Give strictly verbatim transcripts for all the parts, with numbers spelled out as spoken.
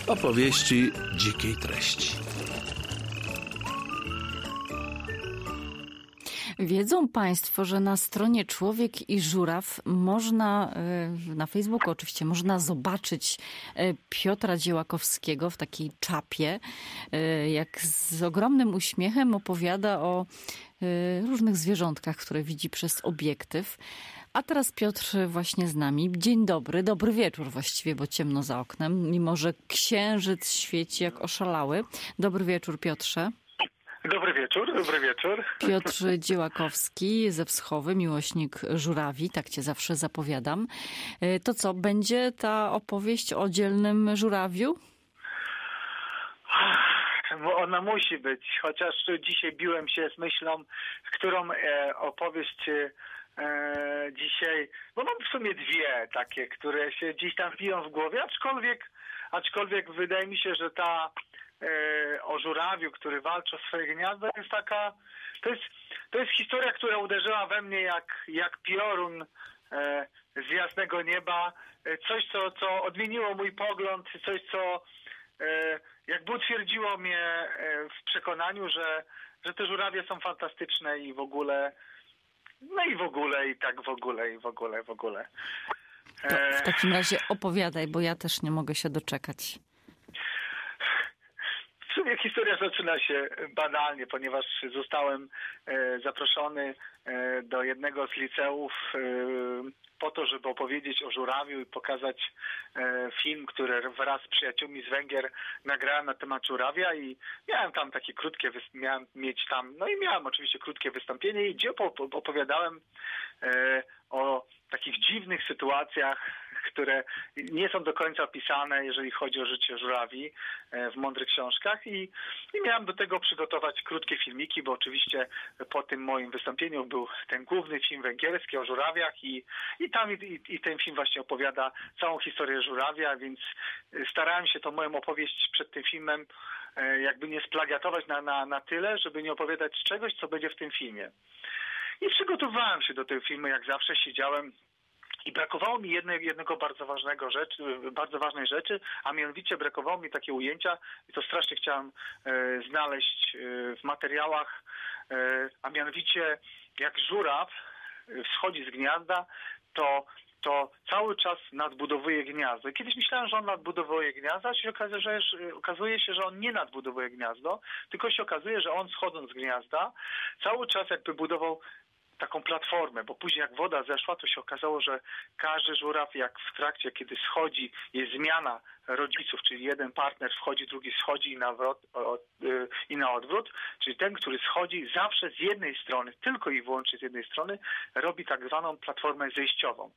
Opowieści dzikiej treści. Wiedzą Państwo, że na stronie Człowiek i Żuraw można, na Facebooku oczywiście, można zobaczyć Piotra Dziełakowskiego w takiej czapie, jak z ogromnym uśmiechem opowiada o różnych zwierzątkach, które widzi przez obiektyw. A teraz Piotr właśnie z nami. Dzień dobry, dobry wieczór właściwie, bo ciemno za oknem, mimo że księżyc świeci jak oszalały. Dobry wieczór, Piotrze. Dobry wieczór, dobry wieczór. Piotr Dziełakowski ze Wschowy, miłośnik żurawi, tak cię zawsze zapowiadam. To co, będzie ta opowieść o dzielnym żurawiu? Ona musi być, chociaż dzisiaj biłem się z myślą, którą e, opowieść e, dzisiaj, bo mam w sumie dwie takie, które się gdzieś tam biją w głowie, aczkolwiek, aczkolwiek wydaje mi się, że ta e, o żurawiu, który walczy o swoje gniazdo, jest taka, to jest, to jest historia, która uderzyła we mnie jak, jak piorun e, z jasnego nieba, e, coś, co, co odmieniło mój pogląd, coś, co e, jakby utwierdziło mnie w przekonaniu, że, że te żurawie są fantastyczne i w ogóle, no i w ogóle, i tak w ogóle, i w ogóle, w ogóle. To w takim razie opowiadaj, bo ja też nie mogę się doczekać. W sumie historia zaczyna się banalnie, ponieważ zostałem zaproszony do jednego z liceów po to, żeby opowiedzieć o żurawiu i pokazać e, film, który wraz z przyjaciółmi z Węgier nagrałem na temat żurawia i miałem tam takie krótkie, miałem mieć tam, no i miałem oczywiście krótkie wystąpienie i gdzie opowiadałem e, o takich dziwnych sytuacjach, które nie są do końca opisane, jeżeli chodzi o życie żurawi w mądrych książkach i, i miałem do tego przygotować krótkie filmiki, bo oczywiście po tym moim wystąpieniu był ten główny film węgierski o żurawiach i, i tam i, i ten film właśnie opowiada całą historię żurawia, więc starałem się tą moją opowieść przed tym filmem jakby nie splagiatować na, na, na tyle, żeby nie opowiadać czegoś, co będzie w tym filmie. I przygotowałem się do tego filmu, jak zawsze siedziałem i brakowało mi jednej, jednego bardzo ważnego rzeczy, bardzo ważnej rzeczy, a mianowicie brakowało mi takie ujęcia i to strasznie chciałem e, znaleźć e, w materiałach, e, a mianowicie jak żuraw wschodzi z gniazda, to to cały czas nadbudowuje gniazdo. Kiedyś myślałem, że on nadbudowuje gniazdo, a się okazuje, że, okazuje się, że on nie nadbudowuje gniazdo, tylko się okazuje, że on schodząc z gniazda cały czas jakby budował taką platformę, bo później jak woda zeszła, to się okazało, że każdy żuraw jak w trakcie, kiedy schodzi, jest zmiana rodziców, czyli jeden partner wchodzi, drugi schodzi i na, wrot, o, y, i na odwrót, czyli ten, który schodzi zawsze z jednej strony, tylko i wyłącznie z jednej strony, robi tak zwaną platformę zejściową.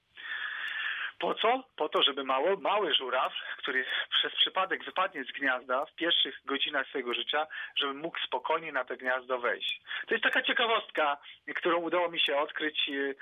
Po co? Po to, żeby mało, mały żuraw, który przez przypadek wypadnie z gniazda w pierwszych godzinach swojego życia, żeby mógł spokojnie na to gniazdo wejść. To jest taka ciekawostka, którą udało mi się odkryć, yy,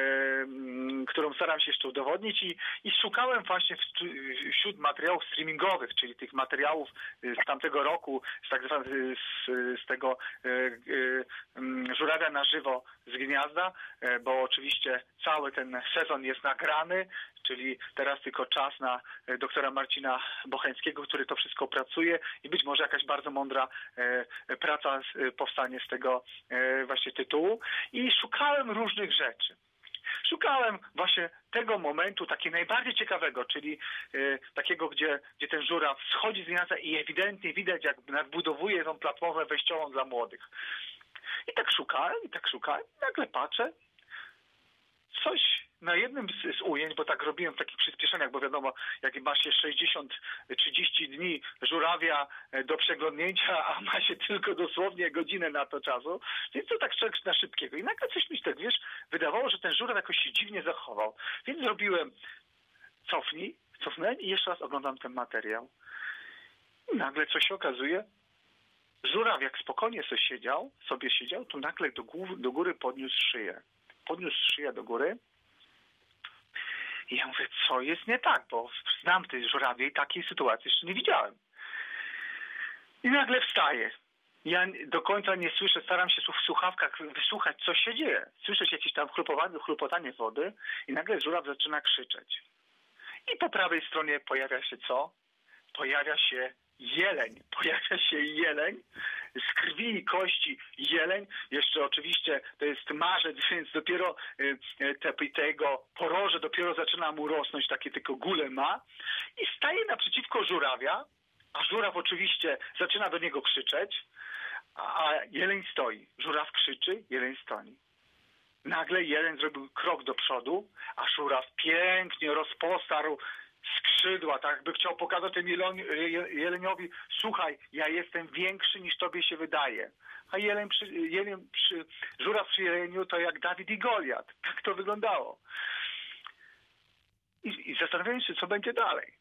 yy, którą staram się jeszcze udowodnić i, i szukałem właśnie w, wśród materiałów streamingowych, czyli tych materiałów z tamtego roku, z tak zwanego z, z tego yy, yy, żurawia na żywo z gniazda, yy, bo oczywiście cały ten sezon jest nagrany, czyli teraz tylko czas na doktora Marcina Bocheńskiego, który to wszystko pracuje i być może jakaś bardzo mądra e, praca e, powstanie z tego e, właśnie tytułu. I szukałem różnych rzeczy. Szukałem właśnie tego momentu, takiego najbardziej ciekawego, czyli e, takiego, gdzie, gdzie ten żuraw schodzi z gniazda i ewidentnie widać, jak nadbudowuje tą platformę wejściową dla młodych. I tak szukałem, i tak szukałem, i nagle patrzę, coś na jednym z, z ujęć, bo tak robiłem w takich przyspieszeniach, bo wiadomo, jak ma się sześćdziesiąt trzydzieści dni żurawia do przeglądnięcia, a ma się tylko dosłownie godzinę na to czasu, więc to tak na szybkiego. I nagle coś mi się tak, wiesz, wydawało, że ten żuraw jakoś się dziwnie zachował. Więc zrobiłem cofnij, cofnąłem i jeszcze raz oglądam ten materiał. I nagle coś się okazuje, żuraw jak spokojnie sobie siedział, sobie siedział, to nagle do, góry, do góry podniósł szyję. Podniósł szyję do góry. I ja mówię, co jest nie tak, bo znam tej żurawie i takiej sytuacji jeszcze nie widziałem. I nagle wstaje. Ja do końca nie słyszę, staram się w słuchawkach wysłuchać, co się dzieje. Słyszę jakieś tam chlupotanie wody i nagle żuraw zaczyna krzyczeć. I po prawej stronie pojawia się co? pojawia się jeleń. Pojawia się jeleń, z krwi i kości jeleń. Jeszcze oczywiście to jest marzec, więc dopiero te, tego poroże dopiero zaczyna mu rosnąć, takie tylko gule ma. I staje naprzeciwko żurawia, a żuraw oczywiście zaczyna do niego krzyczeć, a jeleń stoi. Żuraw krzyczy, jeleń stoi. Nagle jeleń zrobił krok do przodu, a żuraw pięknie rozpostarł skrzydła, tak jakby chciał pokazać temu jeleniowi: słuchaj, ja jestem większy niż tobie się wydaje. A jeleń przy, jeleń przy, żuraw przy jeleniu to jak Dawid i Goliat. Tak to wyglądało. I, i zastanawiałem się, co będzie dalej.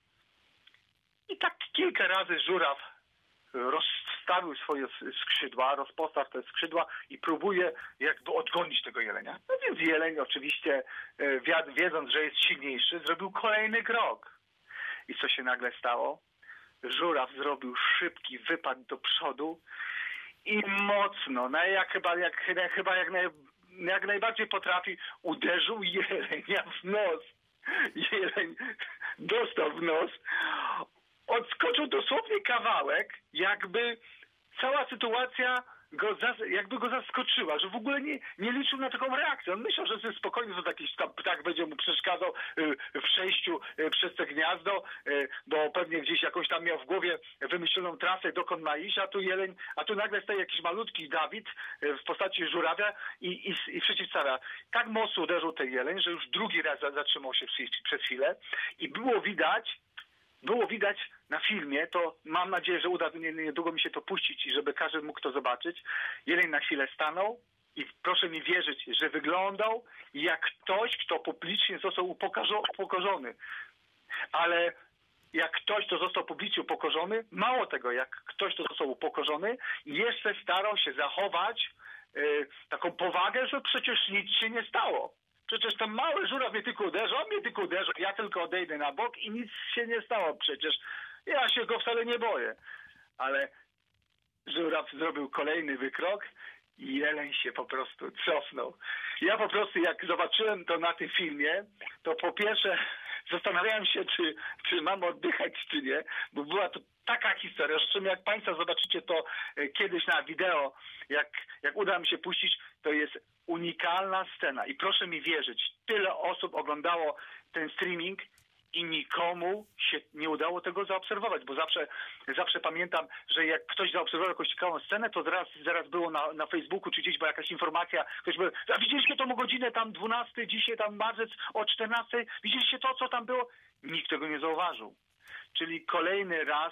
I tak kilka razy żuraw rozstawił swoje skrzydła, rozpostarł te skrzydła i próbuje jakby odgonić tego jelenia. No więc jeleń oczywiście, wiedząc, że jest silniejszy, zrobił kolejny krok. I co się nagle stało? Żuraw zrobił szybki wypad do przodu i mocno, no jak chyba, jak, chyba jak, naj, jak najbardziej potrafi, uderzył jelenia w nos. Jeleń dostał w nos. Odskoczył dosłownie kawałek, jakby cała sytuacja go zas, jakby go zaskoczyła, że w ogóle nie, nie liczył na taką reakcję. On myślał, że ze spokojnie to jakiś tam ptak będzie mu przeszkadzał w przejściu przez te gniazdo, bo pewnie gdzieś jakąś tam miał w głowie wymyśloną trasę, dokąd ma iść, a tu jeleń, a tu nagle staje jakiś malutki Dawid w postaci żurawia i, i, i przeciwstawia. Tak mocno uderzył ten jeleń, że już drugi raz zatrzymał się przez chwilę i było widać, Było widać na filmie, to mam nadzieję, że uda niedługo mi się to puścić i żeby każdy mógł to zobaczyć. Jeleń na chwilę stanął i proszę mi wierzyć, że wyglądał jak ktoś, kto publicznie został upokorzony. Ale jak ktoś, kto został publicznie upokorzony, mało tego, jak ktoś, kto został upokorzony, jeszcze starał się zachować yy, taką powagę, że przecież nic się nie stało. Przecież ten mały żuraw mnie tylko uderzył, on mnie tylko uderzył, ja tylko odejdę na bok i nic się nie stało przecież. Ja się go wcale nie boję. Ale żuraw zrobił kolejny wykrok i jeleń się po prostu cofnął. Ja po prostu jak zobaczyłem to na tym filmie, to po pierwsze zastanawiałem się, czy, czy mam oddychać, czy nie, bo była to taka historia, zresztą jak Państwo zobaczycie to kiedyś na wideo, jak, jak uda mi się puścić, to jest unikalna scena i proszę mi wierzyć, tyle osób oglądało ten streaming i nikomu się nie udało tego zaobserwować, bo zawsze, zawsze pamiętam, że jak ktoś zaobserwował jakąś ciekawą scenę, to zaraz, zaraz było na, na Facebooku czy gdzieś była jakaś informacja, ktoś by, a widzieliście tą godzinę tam dwunastej, dzisiaj tam marzec o czternastej, widzieliście to, co tam było? Nikt tego nie zauważył. Czyli kolejny raz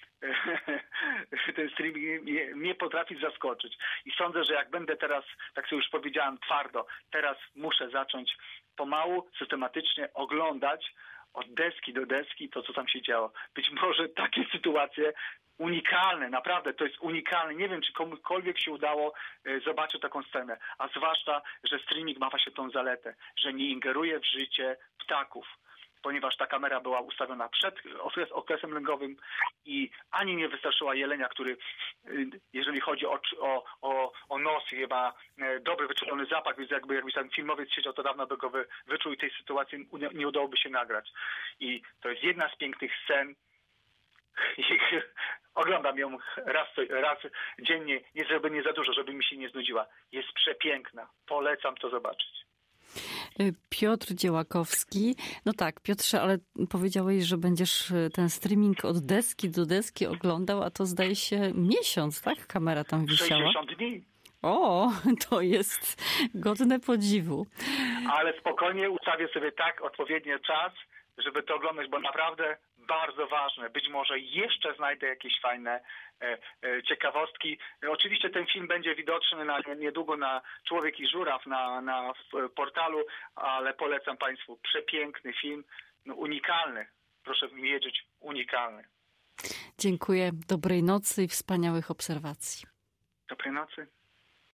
ten streaming mnie, mnie potrafi zaskoczyć. I sądzę, że jak będę teraz, tak sobie już powiedziałem twardo, teraz muszę zacząć pomału, systematycznie oglądać od deski do deski to, co tam się działo. Być może takie sytuacje unikalne, naprawdę to jest unikalne. Nie wiem, czy komukolwiek się udało e, zobaczyć taką scenę. A zwłaszcza, że streaming ma właśnie tą zaletę, że nie ingeruje w życie ptaków. Ponieważ ta kamera była ustawiona przed okres, okresem lęgowym i ani nie wystraszyła jelenia, który, jeżeli chodzi o, o, o, o nos, ma dobry, wyczulony zapach, więc jakby jakbyś tam filmowiec siedział, to dawno by go wy, wyczuł i tej sytuacji nie, nie udałoby się nagrać. I to jest jedna z pięknych scen. I oglądam ją raz, raz dziennie, nie żeby nie za dużo, żeby mi się nie znudziła. Jest przepiękna. Polecam to zobaczyć. Piotr Dziełakowski. No tak, Piotrze, ale powiedziałeś, że będziesz ten streaming od deski do deski oglądał, a to zdaje się miesiąc, tak? Kamera tam wisiała. sześćdziesiąt dni. O, to jest godne podziwu. Ale spokojnie ustawię sobie tak odpowiedni czas, żeby to oglądać, bo naprawdę bardzo ważne. Być może jeszcze znajdę jakieś fajne e, e, ciekawostki. Oczywiście ten film będzie widoczny na, niedługo na Człowiek i Żuraw na, na portalu, ale polecam Państwu. Przepiękny film, no, unikalny. Proszę mi wiedzieć, unikalny. Dziękuję. Dobrej nocy i wspaniałych obserwacji. Dobrej nocy.